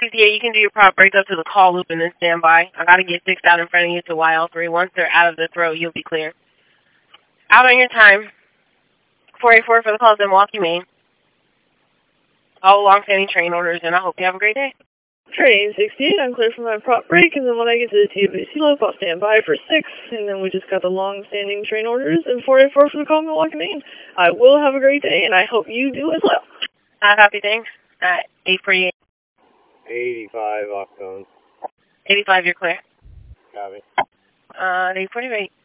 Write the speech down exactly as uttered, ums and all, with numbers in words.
fifty-eight, you can do your prop break up to the call loop and then stand by. I got to get six out in front of you to Y L three. Once they're out of the throw, you'll be clear. Out on your time. four eighty-four for the calls in Milwaukee, Maine. All long-standing train orders, and I hope you have a great day. Train sixty-eight, I'm clear for my prop break, and then when I get to the T V C loop, I'll stand by for six, and then we just got the long-standing train orders, and four eighty-four for the call in Milwaukee, Maine. I will have a great day, and I hope you do as well. Uh, happy thanks. At eight forty-eight. eighty-five, Octone. eighty-five, you're clear. Copy. Uh, eight forty-eight.